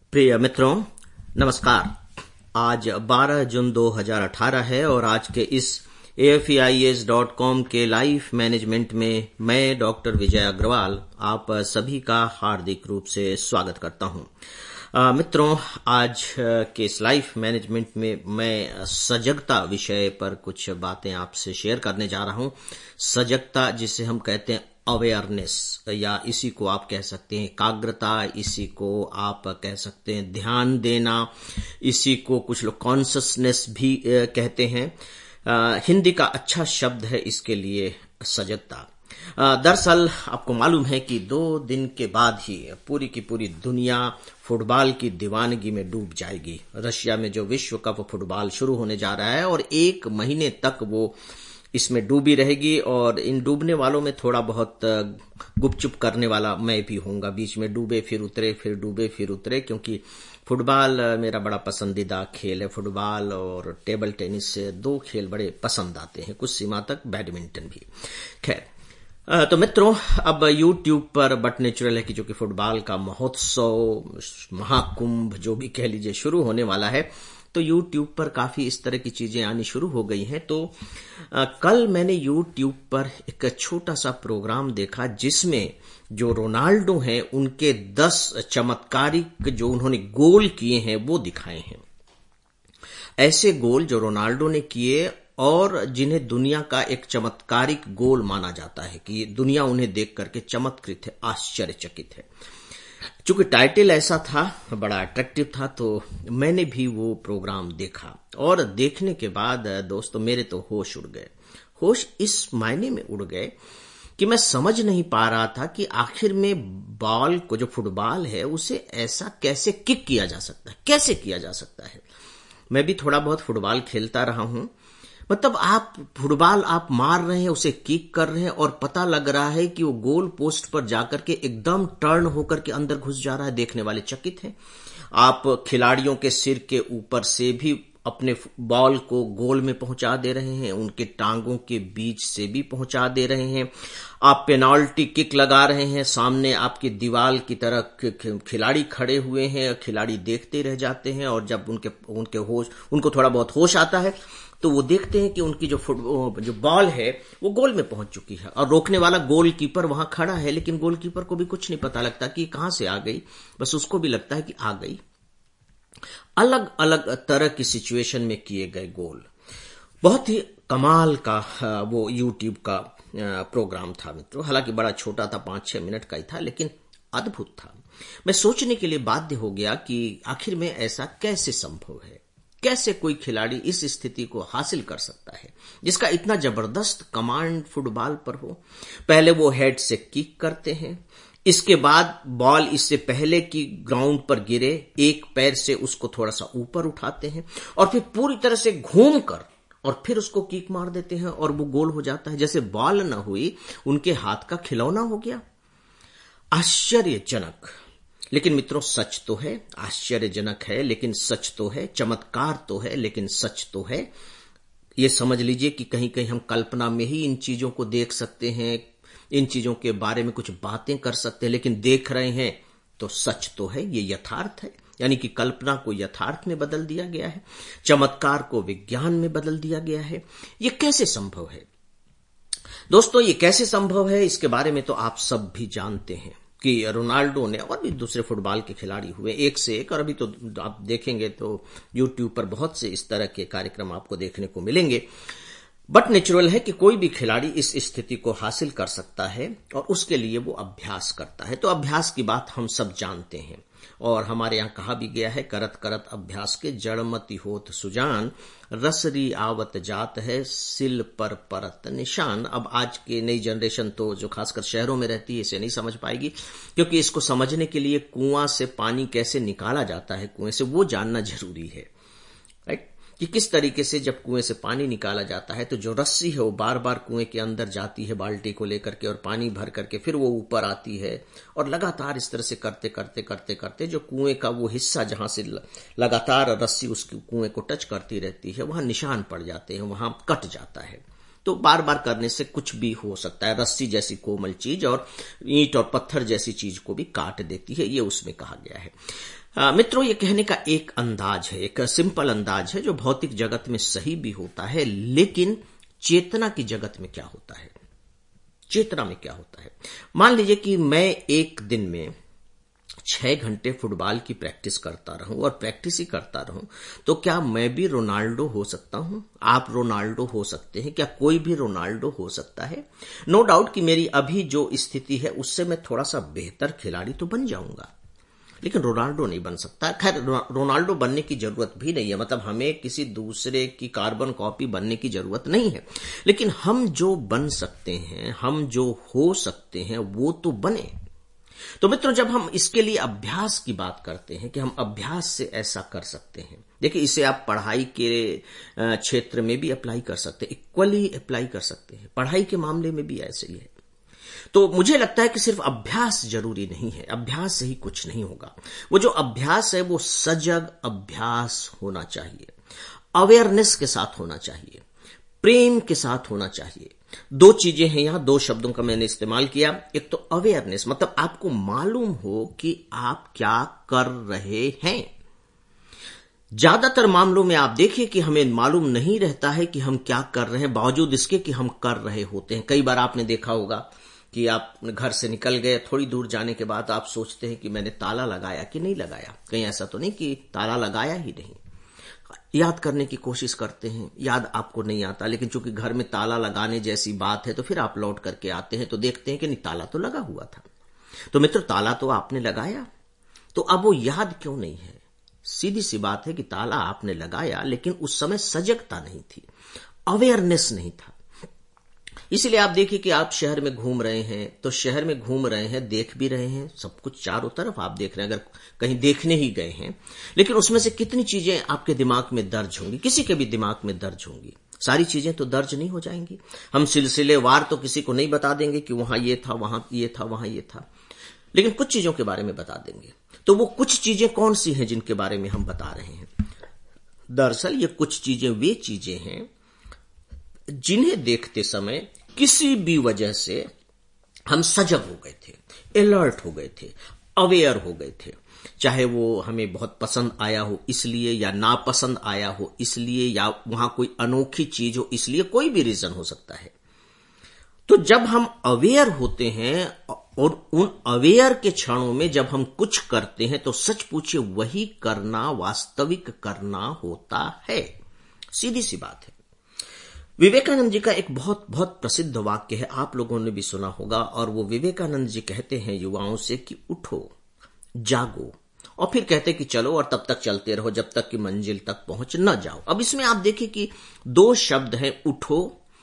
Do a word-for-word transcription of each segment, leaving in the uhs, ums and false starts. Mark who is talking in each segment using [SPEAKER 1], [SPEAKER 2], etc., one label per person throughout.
[SPEAKER 1] प्रिय मित्रों, नमस्कार। आज बारह जून दो हज़ार अठारह है और आज के इस A F E I S dot com के लाइफ मैनेजमेंट में मैं डॉक्टर विजय अग्रवाल आप सभी का हार्दिक रूप से स्वागत करता हूं। आ, मित्रों, आज के इस लाइफ मैनेजमेंट में मैं सजगता विषय पर कुछ बातें आपसे शेयर करने जा रहा हूं। सजगता, जिसे हम कहते हैं अवेयरनेस, या इसी को आप कह सकते हैं एकाग्रता, इसी को आप कह सकते हैं ध्यान देना, इसी को कुछ लोग कॉन्शसनेस भी कहते हैं। आ, हिंदी का अच्छा शब्द है इसके लिए सजगता। दरअसल आपको मालूम है कि दो दिन के बाद ही पूरी की पूरी दुनिया फुटबॉल की दीवानगी में डूब जाएगी। रशिया में जो विश्व कप फुटबॉल शुरू होने जा रहा है और एक महीने तक वो इसमें डूबी रहेगी, और इन डूबने वालों में थोड़ा बहुत गुपचुप करने वाला मैं भी हूंगा। बीच में डूबे फिर उतरे, फिर डूबे फिर उतरे, क्योंकि फुटबॉल मेरा बड़ा पसंदीदा खेल है। फुटबॉल और टेबल टेनिस से दो खेल बड़े पसंद आते हैं, कुछ सीमा तक बैडमिंटन भी। खैर, तो मित्रों, अब यूट्यूब पर बट नेचुरल है कि जो कि फुटबॉल का महोत्सव, महाकुंभ जो भी कह लीजिए, शुरू होने वाला है, तो यूट्यूब पर काफी इस तरह की चीजें आनी शुरू हो गई हैं। तो आ, कल मैंने यूट्यूब पर एक छोटा सा प्रोग्राम देखा जिसमें जो रोनाल्डो हैं उनके दस चमत्कारिक जो उन्होंने गोल किए हैं वो दिखाए हैं। ऐसे गोल जो रोनाल्डो ने किए और जिन्हें दुनिया का एक चमत्कारिक गोल माना जाता है कि दुनिया उन्हें देख करके चमत्कृत है, आश्चर्यचकित है। चूंकि टाइटल ऐसा था, बड़ा अट्रैक्टिव था, तो मैंने भी वो प्रोग्राम देखा। और देखने के बाद दोस्तों मेरे तो होश उड़ गए। होश इस मायने में उड़ गए कि मैं समझ नहीं पा रहा था कि आखिर में बॉल को, जो फुटबॉल है, उसे ऐसा कैसे किक किया जा सकता है, कैसे किया जा सकता है। मैं भी थोड़ा बहुत फुटबॉल खेलता रहा हूं। मतलब आप फुटबॉल आप मार रहे हैं, उसे किक कर रहे हैं और पता लग रहा है कि वो गोल पोस्ट पर जाकर के एकदम टर्न होकर के अंदर घुस जा रहा है। देखने वाले चकित हैं। आप खिलाड़ियों के सिर के ऊपर से भी अपने बॉल को गोल में पहुंचा दे रहे हैं, उनके टांगों के बीच से भी पहुंचा दे रहे हैं। आप पेनाल्टी किक लगा रहे हैं, सामने आपकी दीवार की तरह खिलाड़ी खड़े हुए हैं, खिलाड़ी देखते रह जाते हैं, और जब उनके उनके होश उनको थोड़ा बहुत होश आता है तो वो देखते हैं कि उनकी जो फुट जो बॉल है वो गोल में पहुंच चुकी है, और रोकने वाला गोलकीपर वहां खड़ा है, लेकिन गोलकीपर को भी कुछ नहीं पता लगता कि कहां से आ गई, बस उसको भी लगता है कि आ गई। अलग अलग तरह की सिचुएशन में किए गए गोल। बहुत ही कमाल का वो यूट्यूब का प्रोग्राम था मित्रों। हालांकि बड़ा छोटा था, पांच छह मिनट का ही था, लेकिन अद्भुत था। मैं सोचने के लिए बाध्य हो गया कि आखिर में ऐसा कैसे संभव है, कैसे कोई खिलाड़ी इस स्थिति को हासिल कर सकता है जिसका इतना जबरदस्त कमांड फुटबॉल पर हो। पहले वो हेड से किक करते हैं, इसके बाद बॉल इससे पहले कि ग्राउंड पर गिरे एक पैर से उसको थोड़ा सा ऊपर उठाते हैं, और फिर पूरी तरह से घूम कर और फिर उसको किक मार देते हैं, और वो गोल हो जाता है। जैसे बॉल न हुई, उनके हाथ का खिलौना हो गया। आश्चर्यजनक। लेकिन मित्रों, सच तो है, आश्चर्यजनक है लेकिन सच तो है, चमत्कार तो है लेकिन सच तो है। ये समझ लीजिए कि कहीं कहीं हम कल्पना में ही इन चीजों को देख सकते हैं, इन चीजों के बारे में कुछ बातें कर सकते हैं, लेकिन देख रहे हैं तो सच तो है, ये यथार्थ है। यानी कि कल्पना को यथार्थ में बदल दिया गया है, चमत्कार को विज्ञान में बदल दिया गया है। ये कैसे संभव है दोस्तों? ये कैसे संभव है, इसके बारे में तो आप सब भी जानते हैं कि रोनाल्डो ने, और भी दूसरे फुटबॉल के खिलाड़ी हुए एक से एक, और अभी तो आप देखेंगे तो यूट्यूब पर बहुत से इस तरह के कार्यक्रम आपको देखने को मिलेंगे। बट नेचुरल है कि कोई भी खिलाड़ी इस स्थिति को हासिल कर सकता है, और उसके लिए वो अभ्यास करता है। तो अभ्यास की बात हम सब जानते हैं, और हमारे यहाँ कहा भी गया है, करत करत अभ्यास के जड़मति होत सुजान, रसरी आवत जात है सिल पर परत निशान। अब आज के नई जनरेशन तो जो खासकर शहरों में रहती है इसे नहीं समझ पाएगी, क्योंकि इसको समझने के लिए कुआं से पानी कैसे निकाला जाता है कुएं से, वो जानना जरूरी है, राइट? कि किस तरीके से जब कुएं से पानी निकाला जाता है तो जो रस्सी है वो बार बार कुएं के अंदर जाती है बाल्टी को लेकर के, और पानी भर करके फिर वो ऊपर आती है, और लगातार इस तरह से करते करते करते करते जो कुएं का वो हिस्सा जहां से लगातार रस्सी उस कुएं को टच करती रहती है, वहां निशान पड़ जाते हैं, वहां कट जाता है। तो बार बार करने से कुछ भी हो सकता है, रस्सी जैसी कोमल चीज और ईंट और पत्थर जैसी चीज को भी काट देती है, ये उसमें कहा गया है। आ, मित्रों, ये कहने का एक अंदाज है, एक सिंपल अंदाज है जो भौतिक जगत में सही भी होता है, लेकिन चेतना की जगत में क्या होता है? चेतना में क्या होता है? मान लीजिए कि मैं एक दिन में छह घंटे फुटबॉल की प्रैक्टिस करता रहूं और प्रैक्टिस ही करता रहूं, तो क्या मैं भी रोनाल्डो हो सकता हूं? आप रोनाल्डो हो सकते हैं? क्या कोई भी रोनाल्डो हो सकता है? नो डाउट कि मेरी अभी जो स्थिति है उससे मैं थोड़ा सा बेहतर खिलाड़ी तो बन जाऊंगा, लेकिन रोनाल्डो नहीं बन सकता। खैर, रोनाल्डो बनने की जरूरत भी नहीं है, मतलब हमें किसी दूसरे की कार्बन कॉपी बनने की जरूरत नहीं है, लेकिन हम जो बन सकते हैं, हम जो हो सकते हैं, वो तो बने। तो मित्रों, जब हम इसके लिए अभ्यास की बात करते हैं कि हम अभ्यास से ऐसा कर सकते हैं, देखिए इसे आप पढ़ाई के क्षेत्र में भी अप्लाई कर सकते हैं, इक्वली अप्लाई कर सकते हैं, पढ़ाई के मामले में भी ऐसे ही है। तो मुझे लगता है कि सिर्फ अभ्यास जरूरी नहीं है, अभ्यास से ही कुछ नहीं होगा। वो जो अभ्यास है वो सजग अभ्यास होना चाहिए, अवेयरनेस के साथ होना चाहिए, प्रेम के साथ होना चाहिए। दो चीजें हैं यहां, दो शब्दों का मैंने इस्तेमाल किया। एक तो अवेयरनेस, मतलब आपको मालूम हो कि आप क्या कर रहे हैं। ज्यादातर मामलों में आप देखिए कि हमें मालूम नहीं रहता है कि हम क्या कर रहे हैं, बावजूद इसके कि हम कर रहे होते हैं। कई बार आपने देखा होगा कि आप घर से निकल गए, थोड़ी दूर जाने के बाद आप सोचते हैं कि मैंने ताला लगाया कि नहीं लगाया। कहीं ऐसा तो नहीं कि ताला लगाया ही नहीं। याद करने की कोशिश करते हैं, याद आपको नहीं आता, लेकिन चूंकि घर में ताला लगाने जैसी बात है तो फिर आप लौट करके आते हैं तो देखते हैं कि नहीं, ताला तो लगा हुआ था। तो मित्र, ताला तो आपने लगाया, तो अब वो याद क्यों नहीं है? सीधी सी बात है कि ताला आपने लगाया, लेकिन उस समय सजगता नहीं थी, अवेयरनेस नहीं था। इसीलिए आप देखिए कि आप शहर में घूम रहे हैं, तो शहर में घूम रहे हैं, देख भी रहे हैं, सब कुछ चारों तरफ आप देख रहे हैं, अगर कहीं देखने ही गए हैं, लेकिन उसमें से कितनी चीजें आपके दिमाग में दर्ज होंगी? किसी के भी दिमाग में दर्ज होंगी। सारी चीजें तो दर्ज नहीं हो जाएंगी। हम सिलसिलेवार तो किसी को नहीं बता देंगे कि वहां ये था, वहां ये था, वहां ये था, लेकिन कुछ चीजों के बारे में बता देंगे। तो वो कुछ चीजें कौन सी हैं जिनके बारे में हम बता रहे हैं? दरअसल ये कुछ चीजें वे चीजें हैं जिन्हें देखते समय किसी भी वजह से हम सजग हो गए थे, अलर्ट हो गए थे, अवेयर हो गए थे। चाहे वो हमें बहुत पसंद आया हो इसलिए, या नापसंद आया हो इसलिए, या वहां कोई अनोखी चीज हो इसलिए, कोई भी रीजन हो सकता है। तो जब हम अवेयर होते हैं और उन अवेयर के क्षणों में जब हम कुछ करते हैं, तो सच पूछिए वही करना वास्तविक करना होता है। सीधी सी बात है। विवेकानंद जी का एक बहुत बहुत प्रसिद्ध वाक्य है, आप लोगों ने भी सुना होगा, और वो विवेकानंद जी कहते हैं युवाओं से कि उठो, जागो, और फिर कहते कि चलो, और तब तक चलते रहो जब तक कि मंजिल तक पहुंच न जाओ। अब इसमें आप देखिए कि दो शब्द हैं, उठो,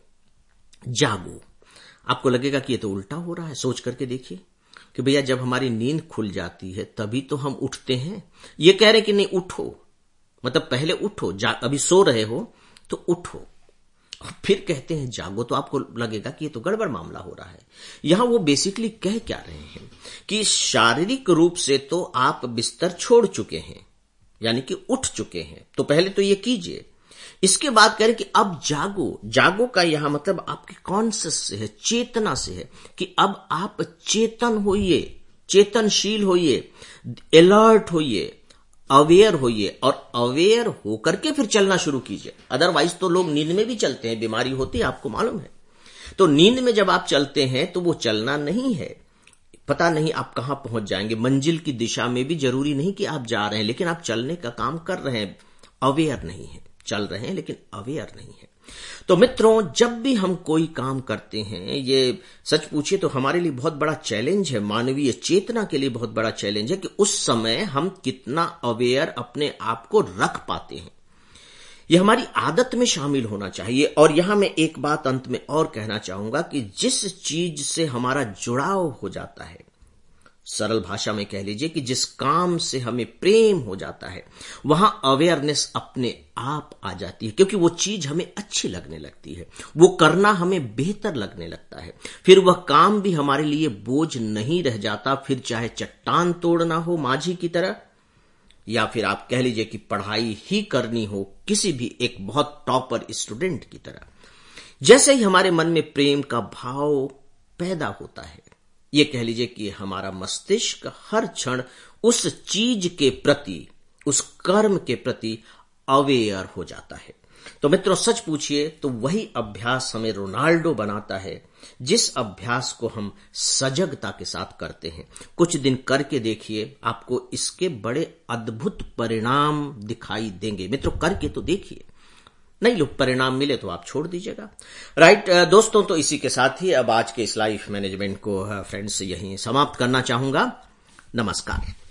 [SPEAKER 1] जागो। आपको लगेगा कि ये तो उल्टा हो रहा है। सोच करके देखिए कि भैया जब हमारी नींद खुल जाती है तभी तो हम उठते हैं। ये कह रहे कि नहीं उठो, मतलब पहले उठो, अभी सो रहे हो तो उठो, फिर कहते हैं जागो, तो आपको लगेगा कि ये तो गड़बड़ मामला हो रहा है। यहां वो बेसिकली कह क्या रहे हैं कि शारीरिक रूप से तो आप बिस्तर छोड़ चुके हैं, यानी कि उठ चुके हैं, तो पहले तो ये कीजिए। इसके बाद कह रहे कि अब जागो। जागो का यहां मतलब आपके कॉन्शियस से है, चेतना से है, कि अब आप चेतन होइए, चेतनशील होइए, अलर्ट होइए, अवेयर होइए, और अवेयर होकर के फिर चलना शुरू कीजिए। अदरवाइज तो लोग नींद में भी चलते हैं, बीमारी होती है, आपको मालूम है। तो नींद में जब आप चलते हैं तो वो चलना नहीं है, पता नहीं आप कहां पहुंच जाएंगे। मंजिल की दिशा में भी जरूरी नहीं कि आप जा रहे हैं, लेकिन आप चलने का काम कर रहे हैं, अवेयर नहीं है। चल रहे हैं लेकिन अवेयर नहीं है। तो मित्रों, जब भी हम कोई काम करते हैं, ये सच पूछिए तो हमारे लिए बहुत बड़ा चैलेंज है, मानवीय चेतना के लिए बहुत बड़ा चैलेंज है कि उस समय हम कितना अवेयर अपने आप को रख पाते हैं। यह हमारी आदत में शामिल होना चाहिए। और यहां मैं एक बात अंत में और कहना चाहूंगा कि जिस चीज से हमारा जुड़ाव हो जाता है, सरल भाषा में कह लीजिए कि जिस काम से हमें प्रेम हो जाता है, वहां अवेयरनेस अपने आप आ जाती है, क्योंकि वो चीज हमें अच्छी लगने लगती है, वो करना हमें बेहतर लगने लगता है। फिर वह काम भी हमारे लिए बोझ नहीं रह जाता, फिर चाहे चट्टान तोड़ना हो माझी की तरह, या फिर आप कह लीजिए कि पढ़ाई ही करनी हो किसी भी एक बहुत टॉपर स्टूडेंट की तरह। जैसे ही हमारे मन में प्रेम का भाव पैदा होता है, ये कह लीजिए कि हमारा मस्तिष्क हर क्षण उस चीज के प्रति, उस कर्म के प्रति अवेयर हो जाता है। तो मित्रों, सच पूछिए तो वही अभ्यास हमें रोनाल्डो बनाता है, जिस अभ्यास को हम सजगता के साथ करते हैं। कुछ दिन करके देखिए, आपको इसके बड़े अद्भुत परिणाम दिखाई देंगे। मित्रों, करके तो देखिए, नहीं लोग परिणाम मिले तो आप छोड़ दीजिएगा। राइट दोस्तों, तो इसी के साथ ही अब आज के इस लाइफ मैनेजमेंट को फ्रेंड्स यहीं समाप्त करना चाहूंगा। नमस्कार।